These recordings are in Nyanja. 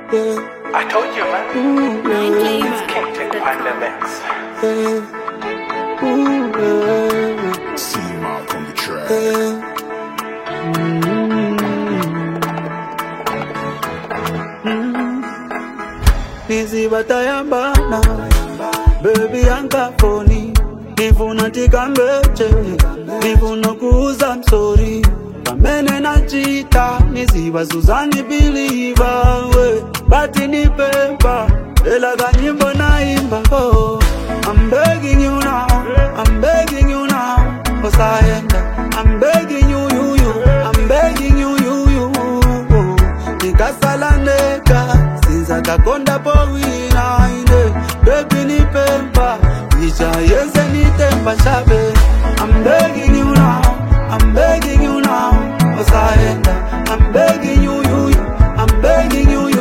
yeah. I told you, man. Ooh, yeah. It's King to pandemics. Yeah. Ooh, yeah. See Mark on the track. Yeah. Nizibatayambana baby ankafoni nifuna tikambeche nifuna kuuza msori pamene nachita niziba Suzani biliva we bati nipemba ela kanyimbo naimba oh I'm begging you now I'm begging you now osaenda I'm begging you I'm begging you nikasalaneka sinza kakonda powina ine baby nipemba ija yense nitemba shabe I'm begging you now I'm begging you now osaenda I'm begging you I'm begging you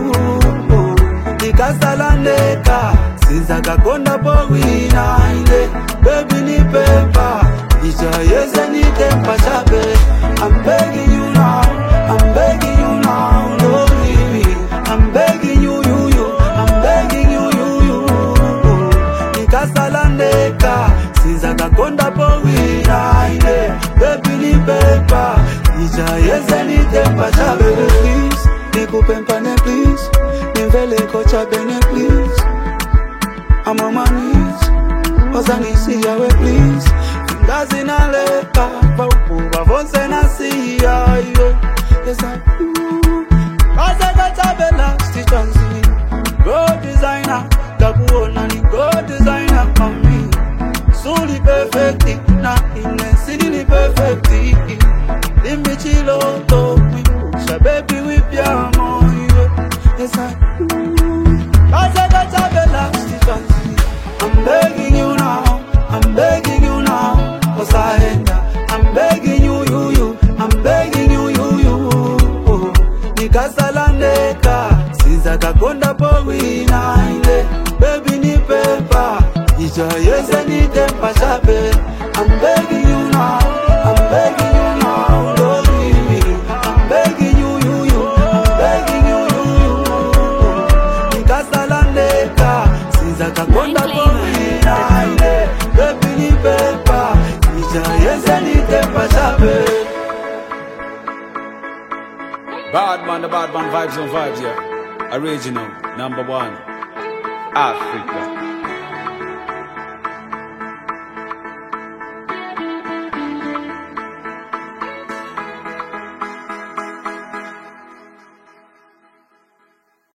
nikasalaneka sinza kakonda powina ine baby nipemba ija yense nitemba shabe I'm begging you now I'm begging you now, don't leave me. I'm begging you, I'm begging you. Nikasalandeka, sinza kakonda powina ine, baby ni pepa, ija yeze ni tempa chabe. Please, nikupempa ne please, nimvele kocha bene please. I'm on my knees, ozanisi yawe please. Fingazi na leka, paupu wavonse na siya yo. Yes, I do. Cause I got a bella stitch on me. Go designer, kakuona ni go designer for me. Suli perfecti, na inensidi ni perfecti. Imichilo to me, sha baby whip ya moyo. Yes, I do. Cause I got a bella stitch on me. I'm begging you now, I'm begging you now. Osaenda, I'm begging you. I'm begging you. Nikasalandeka, sinza kakonda powina ile, baby ni pepa, ija yeze ni tempa shabe. I'm begging you now, I'm begging you now, don't leave me. I'm begging you, I'm begging you. Nikasalandeka, sinza kakonda powina ile, baby ni pepa, ija yeze ni tempa shabe. Bad man, the bad man vibes on vibes, yeah. Original, #1. Africa.